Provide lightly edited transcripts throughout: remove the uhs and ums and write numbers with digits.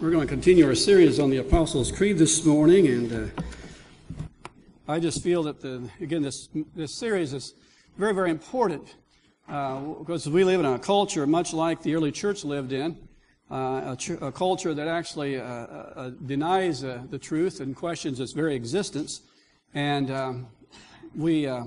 We're going to continue our series on the Apostles' Creed this morning, and I just feel that, this series is very, very important because we live in a culture much like the early church lived in, a culture that actually denies the truth and questions its very existence, and we live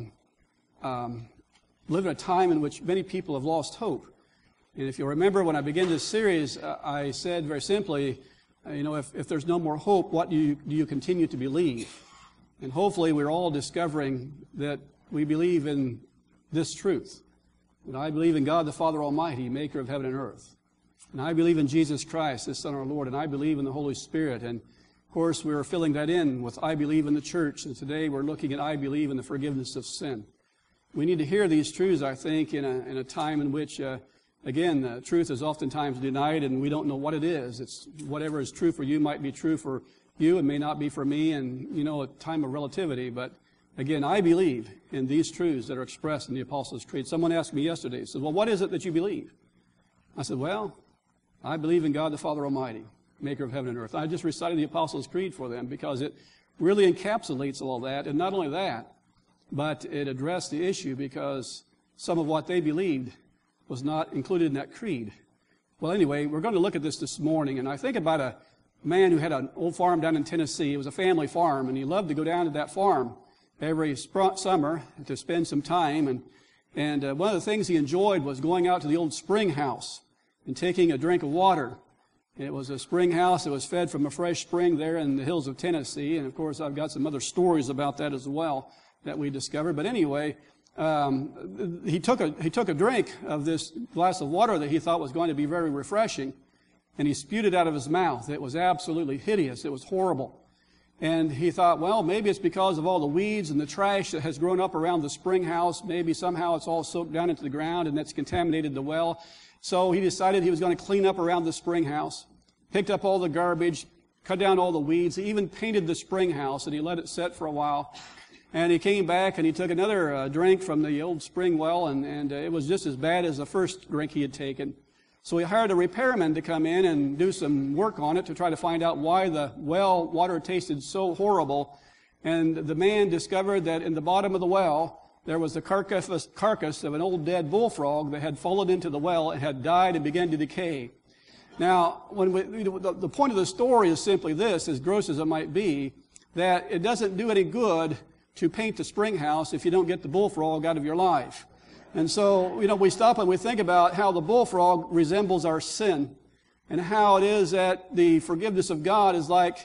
in a time in which many people have lost hope. And if you remember, when I began this series, I said very simply, if there's no more hope, what do you continue to believe? And hopefully we're all discovering that we believe in this truth. That I believe in God the Father Almighty, maker of heaven and earth. And I believe in Jesus Christ, His Son, our Lord. And I believe in the Holy Spirit. And of course, we're filling that in with I believe in the church. And today we're looking at I believe in the forgiveness of sin. We need to hear these truths, I think, in a time in which Again, truth is oftentimes denied, and we don't know what it is. It's whatever is true for you might be true for you and may not be for me, and, a time of relativity. But, again, I believe in these truths that are expressed in the Apostles' Creed. Someone asked me yesterday, said, well, what is it that you believe? I said, well, I believe in God the Father Almighty, maker of heaven and earth. I just recited the Apostles' Creed for them because it really encapsulates all that. And not only that, but it addressed the issue because some of what they believed was not included in that creed. Well, anyway, we're going to look at this morning, and I think about a man who had an old farm down in Tennessee. It was a family farm, and he loved to go down to that farm every summer to spend some time, and one of the things he enjoyed was going out to the old spring house and taking a drink of water. It was a spring house that was fed from a fresh spring there in the hills of Tennessee, and of course I've got some other stories about that as well that we discovered. But anyway, he took a drink of this glass of water that he thought was going to be very refreshing, and he spewed it out of his mouth. It was absolutely hideous. It was horrible. And he thought, well, maybe it's because of all the weeds and the trash that has grown up around the spring house. Maybe somehow it's all soaked down into the ground and that's contaminated the well. So he decided he was going to clean up around the spring house, picked up all the garbage, cut down all the weeds. He even painted the spring house, and he let it set for a while. And he came back and he took another drink from the old spring well, and it was just as bad as the first drink he had taken. So he hired a repairman to come in and do some work on it to try to find out why the well water tasted so horrible. And the man discovered that in the bottom of the well, there was the carcass of an old dead bullfrog that had fallen into the well and had died and began to decay. Now, the point of the story is simply this, as gross as it might be, that it doesn't do any good to paint the spring house if you don't get the bullfrog out of your life. And so, we stop and we think about how the bullfrog resembles our sin and how it is that the forgiveness of God is like,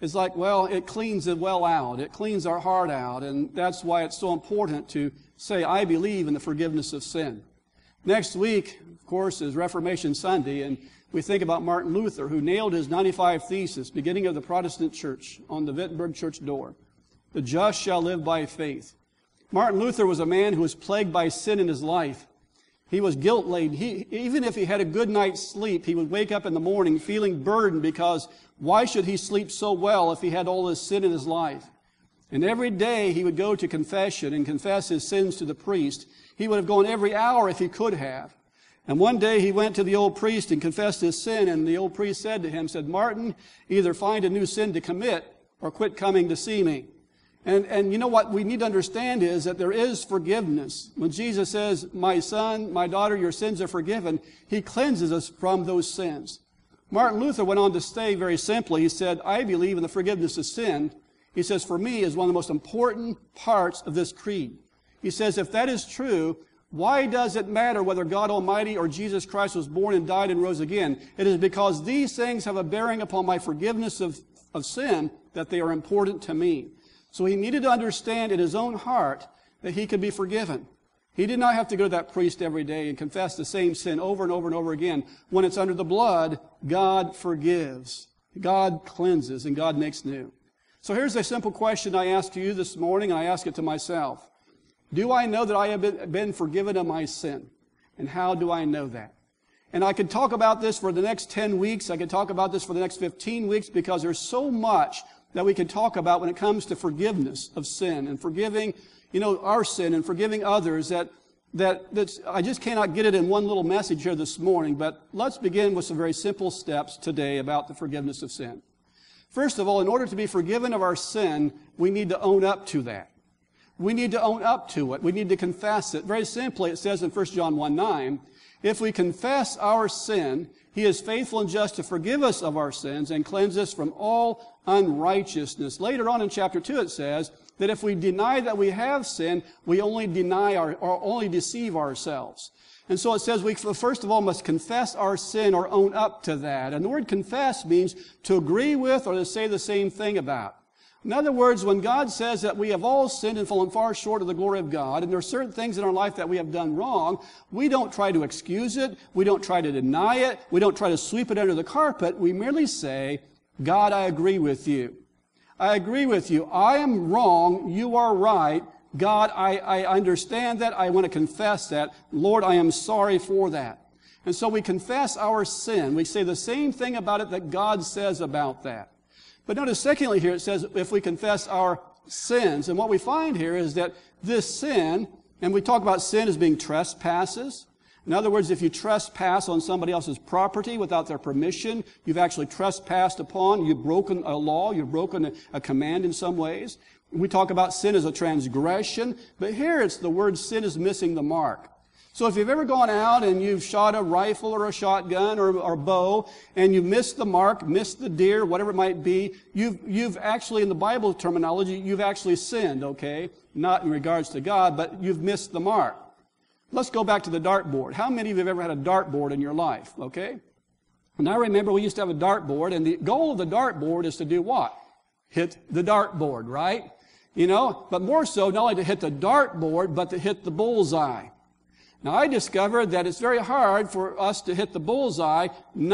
it cleans it well out. It cleans our heart out. And that's why it's so important to say, I believe in the forgiveness of sin. Next week, of course, is Reformation Sunday, and we think about Martin Luther, who nailed his 95 Thesis, beginning of the Protestant church, on the Wittenberg church door. The just shall live by faith. Martin Luther was a man who was plagued by sin in his life. He was guilt-laden. Even if he had a good night's sleep, he would wake up in the morning feeling burdened because why should he sleep so well if he had all this sin in his life? And every day he would go to confession and confess his sins to the priest. He would have gone every hour if he could have. And one day he went to the old priest and confessed his sin, and the old priest said to him, Martin, either find a new sin to commit or quit coming to see me. And what we need to understand is that there is forgiveness. When Jesus says, my son, my daughter, your sins are forgiven, He cleanses us from those sins. Martin Luther went on to say very simply, he said, I believe in the forgiveness of sin. He says, for me, is one of the most important parts of this creed. He says, if that is true, why does it matter whether God Almighty or Jesus Christ was born and died and rose again? It is because these things have a bearing upon my forgiveness of sin that they are important to me. So he needed to understand in his own heart that he could be forgiven. He did not have to go to that priest every day and confess the same sin over and over and over again. When it's under the blood, God forgives. God cleanses and God makes new. So here's a simple question I ask to you this morning, and I ask it to myself. Do I know that I have been forgiven of my sin? And how do I know that? And I could talk about this for the next 10 weeks. I could talk about this for the next 15 weeks because there's so much that we can talk about when it comes to forgiveness of sin and forgiving, our sin and forgiving others, that I just cannot get it in one little message here this morning, but let's begin with some very simple steps today about the forgiveness of sin. First of all, in order to be forgiven of our sin, we need to own up to that. We need to own up to it. We need to confess it. Very simply, it says in 1 John 1:9, if we confess our sin, He is faithful and just to forgive us of our sins and cleanse us from all unrighteousness. Later on in chapter 2, it says that if we deny that we have sinned, we only only deceive ourselves. And so it says we first of all must confess our sin or own up to that. And the word confess means to agree with or to say the same thing about. In other words, when God says that we have all sinned and fallen far short of the glory of God, and there are certain things in our life that we have done wrong, we don't try to excuse it, we don't try to deny it, we don't try to sweep it under the carpet, we merely say, God, I agree with you. I agree with you. I am wrong, you are right. God, I understand that, I want to confess that. Lord, I am sorry for that. And so we confess our sin. We say the same thing about it that God says about that. But notice, secondly, here it says, if we confess our sins. And what we find here is that this sin, and we talk about sin as being trespasses. In other words, if you trespass on somebody else's property without their permission, you've actually trespassed upon, you've broken a law, you've broken a command in some ways. We talk about sin as a transgression, but here it's the word sin is missing the mark. So if you've ever gone out and you've shot a rifle or a shotgun or a bow and you missed the mark, missed the deer, whatever it might be, you've actually, in the Bible terminology, you've actually sinned, okay? Not in regards to God, but you've missed the mark. Let's go back to the dartboard. How many of you have ever had a dartboard in your life, okay? And I remember we used to have a dartboard, and the goal of the dartboard is to do what? Hit the dartboard, right? You know, but more so, not only to hit the dartboard, but to hit the bullseye. Now, I discovered that it's very hard for us to hit the bullseye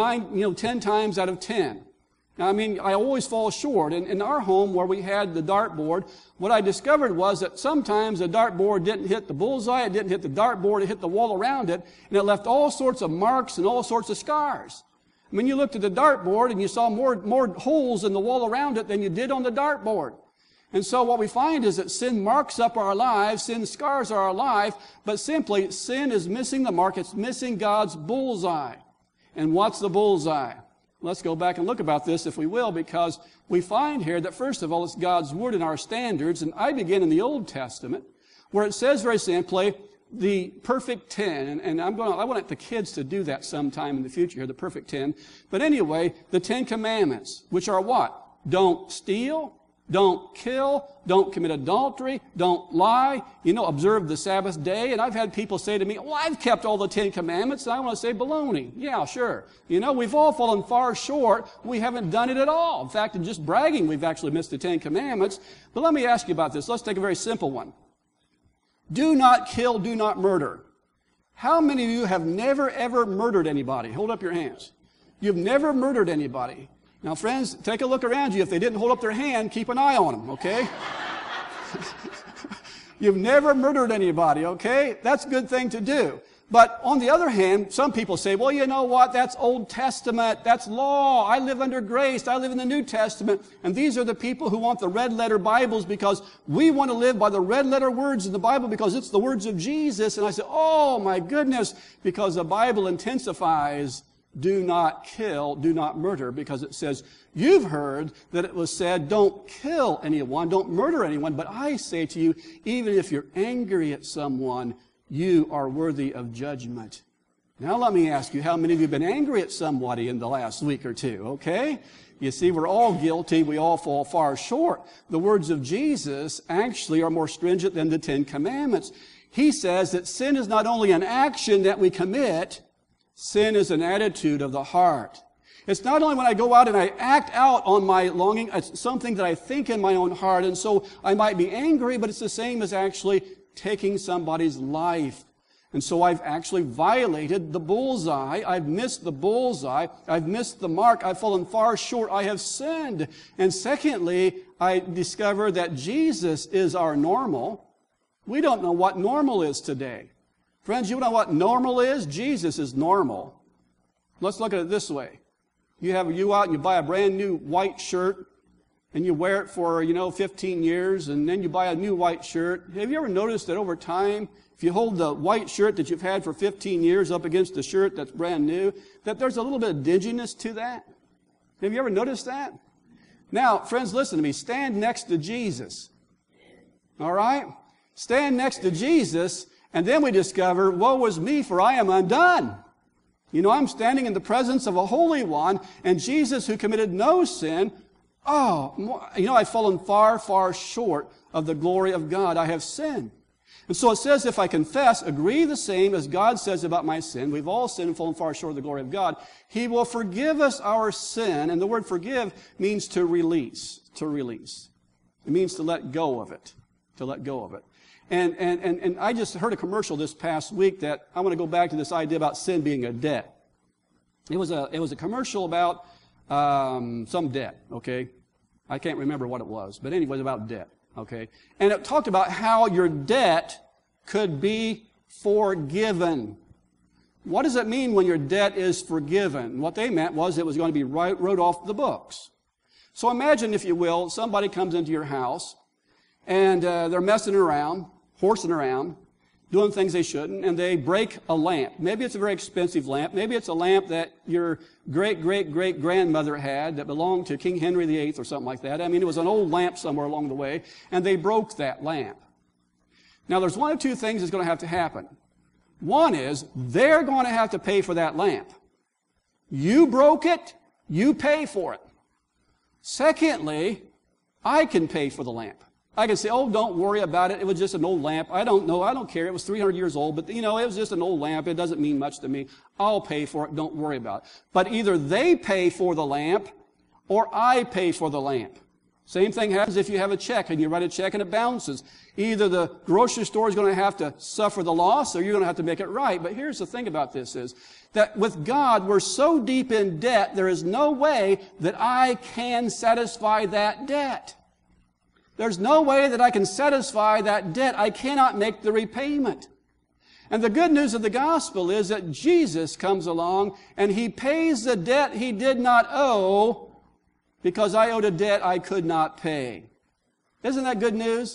10 times out of 10. Now, I mean, I always fall short. In our home where we had the dartboard, what I discovered was that sometimes the dartboard didn't hit the bullseye, it didn't hit the dartboard, it hit the wall around it, and it left all sorts of marks and all sorts of scars. I mean, you looked at the dartboard and you saw more holes in the wall around it than you did on the dartboard. And so what we find is that sin marks up our lives, sin scars our life, but simply sin is missing the mark. It's missing God's bullseye. And what's the bullseye? Let's go back and look about this, if we will, because we find here that, first of all, it's God's Word and our standards. And I begin in the Old Testament, where it says very simply, the perfect 10. And I want the kids to do that sometime in the future here, the perfect 10. But anyway, the 10 Commandments, which are what? Don't steal. Don't kill, don't commit adultery, don't lie, observe the Sabbath day. And I've had people say to me, well, I've kept all the 10 Commandments, and I want to say baloney. Yeah, sure. We've all fallen far short. We haven't done it at all. In fact, in just bragging, we've actually missed the 10 Commandments. But let me ask you about this. Let's take a very simple one. Do not kill, do not murder. How many of you have never, ever murdered anybody? Hold up your hands. You've never murdered anybody. Now, friends, take a look around you. If they didn't hold up their hand, keep an eye on them, okay? You've never murdered anybody, okay? That's a good thing to do. But on the other hand, some people say, well, you know what? That's Old Testament. That's law. I live under grace. I live in the New Testament. And these are the people who want the red letter Bibles because we want to live by the red letter words in the Bible because it's the words of Jesus. And I say, oh, my goodness, because the Bible intensifies do not kill, do not murder, because it says, you've heard that it was said, don't kill anyone, don't murder anyone, but I say to you, even if you're angry at someone, you are worthy of judgment. Now let me ask you, how many of you have been angry at somebody in the last week or two, okay? You see, we're all guilty, we all fall far short. The words of Jesus actually are more stringent than the 10 Commandments. He says that sin is not only an action that we commit, sin is an attitude of the heart. It's not only when I go out and I act out on my longing, it's something that I think in my own heart, and so I might be angry, but it's the same as actually taking somebody's life. And so I've actually violated the bullseye. I've missed the bullseye. I've missed the mark. I've fallen far short. I have sinned. And secondly, I discover that Jesus is our normal. We don't know what normal is today. Friends, you know what normal is? Jesus is normal. Let's look at it this way. You out and you buy a brand new white shirt and you wear it for, 15 years and then you buy a new white shirt. Have you ever noticed that over time, if you hold the white shirt that you've had for 15 years up against the shirt that's brand new, that there's a little bit of dinginess to that? Have you ever noticed that? Now, friends, listen to me. Stand next to Jesus. All right? Stand next to Jesus, and then we discover, woe is me, for I am undone. You know, I'm standing in the presence of a Holy One, and Jesus, who committed no sin, I've fallen far, far short of the glory of God. I have sinned. And so it says, if I confess, agree the same as God says about my sin, we've all sinned and fallen far short of the glory of God, He will forgive us our sin. And the word forgive means to release, to release. It means to let go of it, to let go of it. And I just heard a commercial this past week that I want to go back to this idea about sin being a debt. It was a commercial about some debt, okay? I can't remember what it was, but anyway, it was about debt, okay? And it talked about how your debt could be forgiven. What does it mean when your debt is forgiven? What they meant was it was going to be wrote off the books. So imagine, if you will, somebody comes into your house and they're messing around, horsing around, doing things they shouldn't, and they break a lamp. Maybe it's a very expensive lamp. Maybe it's a lamp that your great-great-great-grandmother had that belonged to King Henry VIII or something like that. I mean, it was an old lamp somewhere along the way, and they broke that lamp. Now, there's one of two things that's going to have to happen. One is, they're going to have to pay for that lamp. You broke it, you pay for it. Secondly, I can pay for the lamp. I can say, oh, don't worry about it. It was just an old lamp. I don't know. I don't care. It was 300 years old, but, it was just an old lamp. It doesn't mean much to me. I'll pay for it. Don't worry about it. But either they pay for the lamp or I pay for the lamp. Same thing happens if you have a check and you write a check and it bounces. Either the grocery store is going to have to suffer the loss or you're going to have to make it right. But here's the thing about this is that with God, we're so deep in debt, there is no way that I can satisfy that debt. There's no way that I can satisfy that debt. I cannot make the repayment. And the good news of the gospel is that Jesus comes along and He pays the debt He did not owe because I owed a debt I could not pay. Isn't that good news?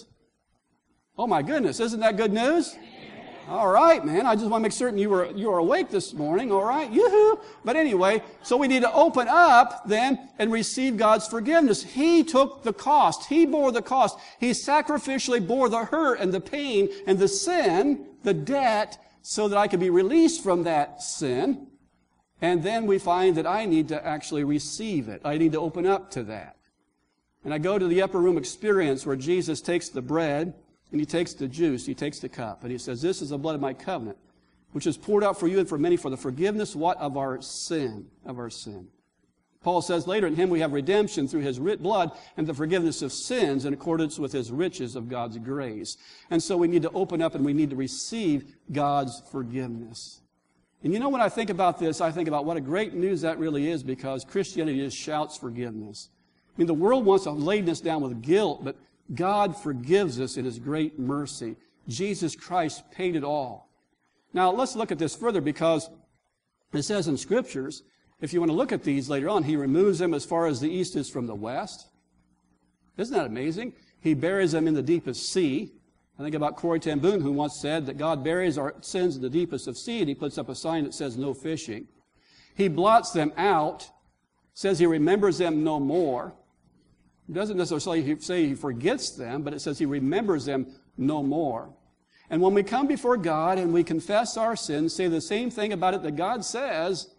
Oh my goodness, isn't that good news? All right, man. I just want to make certain you were awake this morning. All right, yoo-hoo. But anyway, so we need to open up then and receive God's forgiveness. He took the cost. He bore the cost. He sacrificially bore the hurt and the pain and the sin, the debt, so that I could be released from that sin. And then we find that I need to actually receive it. I need to open up to that. And I go to the upper room experience where Jesus takes the bread and He takes the juice, He takes the cup, and He says, this is the blood of my covenant, which is poured out for you and for many for the forgiveness, what? Of our sin, of our sin. Paul says later, in Him we have redemption through His blood and the forgiveness of sins in accordance with His riches of God's grace. And so we need to open up and we need to receive God's forgiveness. And when I think about this, I think about what a great news that really is, because Christianity just shouts forgiveness. I mean, the world wants to lay us down with guilt, but God forgives us in His great mercy. Jesus Christ paid it all. Now, let's look at this further, because it says in Scriptures, if you want to look at these later on, He removes them as far as the east is from the west. Isn't that amazing? He buries them in the deepest sea. I think about Corrie ten Boom, who once said that God buries our sins in the deepest of sea, and He puts up a sign that says no fishing. He blots them out, says He remembers them no more. It doesn't necessarily say He forgets them, but it says He remembers them no more. And when we come before God and we confess our sins, say the same thing about it that God says,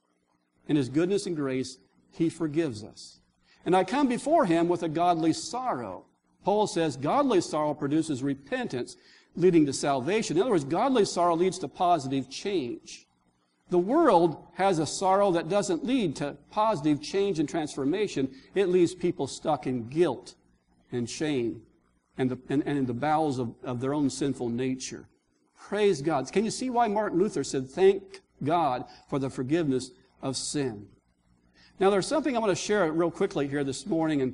in His goodness and grace, He forgives us. And I come before Him with a godly sorrow. Paul says godly sorrow produces repentance, leading to salvation. In other words, godly sorrow leads to positive change. The world has a sorrow that doesn't lead to positive change and transformation. It leaves people stuck in guilt and shame and in the bowels of their own sinful nature. Praise God. Can you see why Martin Luther said, thank God for the forgiveness of sin? Now, there's something I want to share real quickly here this morning,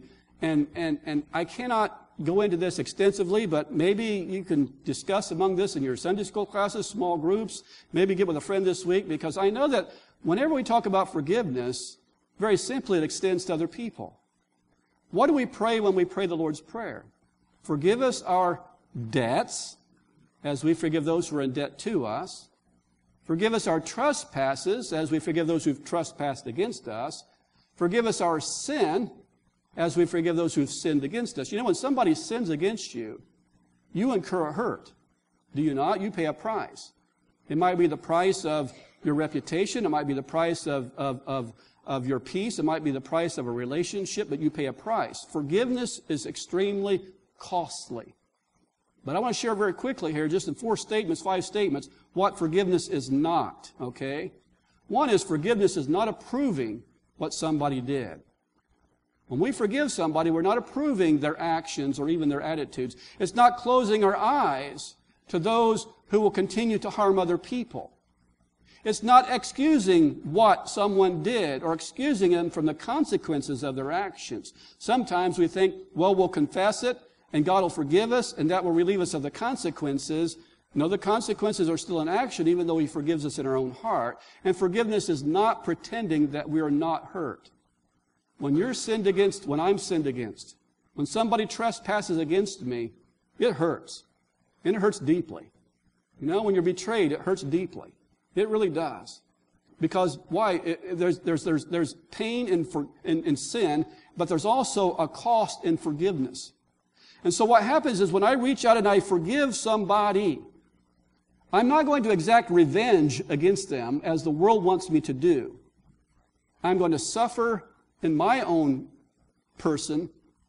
and I cannot go into this extensively, but maybe you can discuss among this in your Sunday school classes, small groups, maybe get with a friend this week, because I know that whenever we talk about forgiveness, very simply it extends to other people. What do we pray when we pray the Lord's Prayer? Forgive us our debts as we forgive those who are in debt to us. Forgive us our trespasses, as we forgive those who've trespassed against us. Forgive us our sin, as we forgive those who've sinned against us. You know, when somebody sins against you, you incur a hurt. Do you not? You pay a price. It might be the price of your reputation. It might be the price of your peace. It might be the price of a relationship, but you pay a price. Forgiveness is extremely costly. But I want to share very quickly here, just in 5 statements, what forgiveness is not, okay? One is forgiveness is not approving what somebody did. When we forgive somebody, we're not approving their actions or even their attitudes. It's not closing our eyes to those who will continue to harm other people. It's not excusing what someone did or excusing them from the consequences of their actions. Sometimes we think, well, we'll confess it and God will forgive us and that will relieve us of the consequences. No, the consequences are still in action even though He forgives us in our own heart. And forgiveness is not pretending that we are not hurt. When I'm sinned against, when somebody trespasses against me, it hurts. And it hurts deeply. You know, when you're betrayed, it hurts deeply. It really does. Because why? There's pain in sin, but there's also a cost in forgiveness. And so what happens is when I reach out and I forgive somebody, I'm not going to exact revenge against them as the world wants me to do. I'm going to suffer in my own person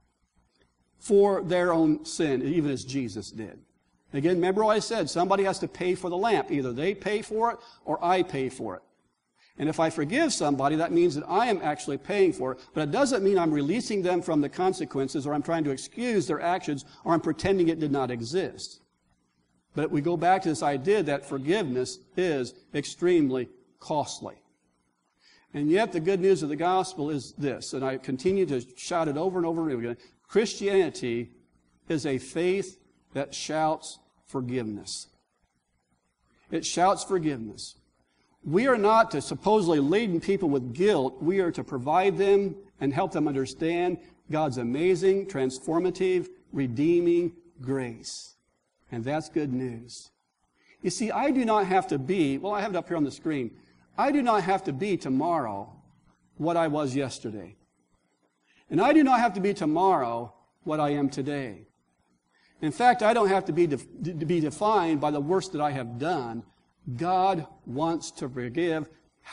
for their own sin, even as Jesus did. Again, remember what I said, somebody has to pay for the lamp. Either they pay for it or I pay for it. And if I forgive somebody, that means that I am actually paying for it. But it doesn't mean I'm releasing them from the consequences or I'm trying to excuse their actions or I'm pretending it did not exist. But we go back to this idea that forgiveness is extremely costly. And yet the good news of the gospel is this, and I continue to shout it over and over again. Christianity is a faith that shouts forgiveness. It shouts forgiveness. We are not to supposedly laden people with guilt. We are to provide them and help them understand God's amazing, transformative, redeeming grace. And that's good news. You see, I do not have to be, well, I have it up here on the screen. I do not have to be tomorrow what I was yesterday. And I do not have to be tomorrow what I am today. In fact, I don't have to be defined by the worst that I have done. God wants to forgive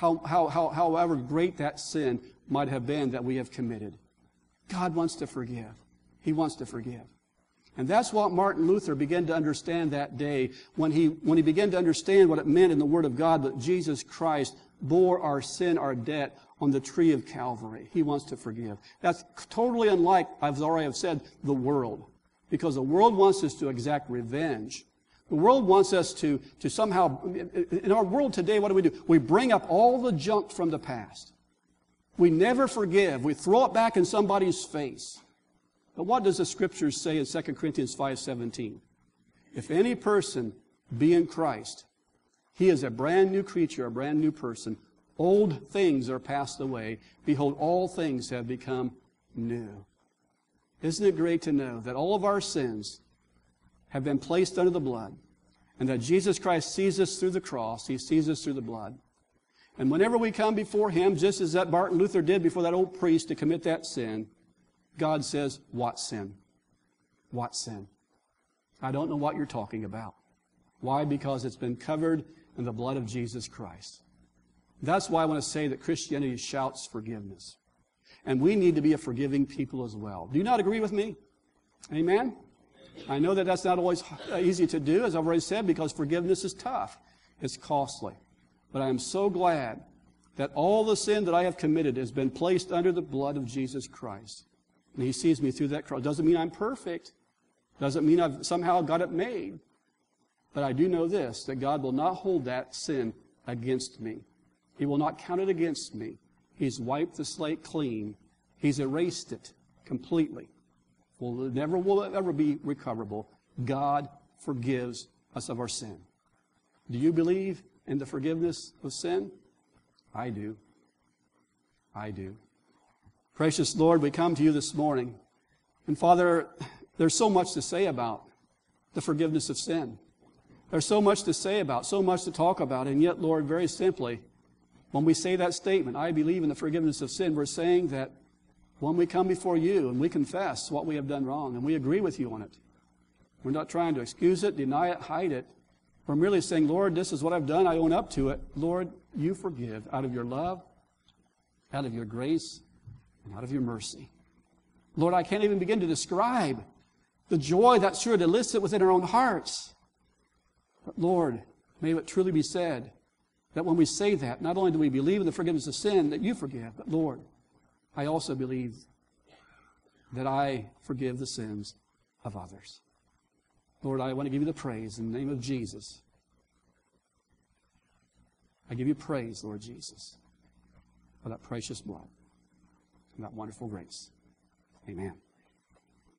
however great that sin might have been that we have committed. God wants to forgive. He wants to forgive. And that's what Martin Luther began to understand that day when he began to understand what it meant in the Word of God that Jesus Christ bore our sin, our debt on the tree of Calvary. He wants to forgive. That's totally unlike, as I already have said, the world. Because the world wants us to exact revenge. The world wants us to somehow, in our world today, what do? We bring up all the junk from the past. We never forgive. We throw it back in somebody's face. But what does the Scriptures say in 2 Corinthians 5:17? If any person be in Christ, he is a brand new creature, a brand new person. Old things are passed away. Behold, all things have become new. Isn't it great to know that all of our sins have been placed under the blood and that Jesus Christ sees us through the cross, He sees us through the blood. And whenever we come before Him, just as that Martin Luther did before that old priest to commit that sin, God says, what sin? What sin? I don't know what you're talking about. Why? Because it's been covered in the blood of Jesus Christ. That's why I want to say that Christianity shouts forgiveness. And we need to be a forgiving people as well. Do you not agree with me? Amen? I know that that's not always easy to do, as I've already said, because forgiveness is tough. It's costly. But I am so glad that all the sin that I have committed has been placed under the blood of Jesus Christ. And He sees me through that cross. Doesn't mean I'm perfect. Doesn't mean I've somehow got it made. But I do know this, that God will not hold that sin against me. He will not count it against me. He's wiped the slate clean. He's erased it completely. Will it ever be recoverable. God forgives us of our sin. Do you believe in the forgiveness of sin? I do. I do. Precious Lord, we come to You this morning. And Father, there's so much to say about the forgiveness of sin. There's so much to say about, so much to talk about, and yet, Lord, very simply, when we say that statement, I believe in the forgiveness of sin, we're saying that when we come before you and we confess what we have done wrong and we agree with you on it, we're not trying to excuse it, deny it, hide it. We're merely saying, Lord, this is what I've done. I own up to it. Lord, you forgive out of your love, out of your grace, and out of your mercy. Lord, I can't even begin to describe the joy that should elicit within our own hearts. But Lord, may it truly be said that when we say that, not only do we believe in the forgiveness of sin that you forgive, but Lord, I also believe that I forgive the sins of others. Lord, I want to give you the praise in the name of Jesus. I give you praise, Lord Jesus, for that precious blood and that wonderful grace. Amen.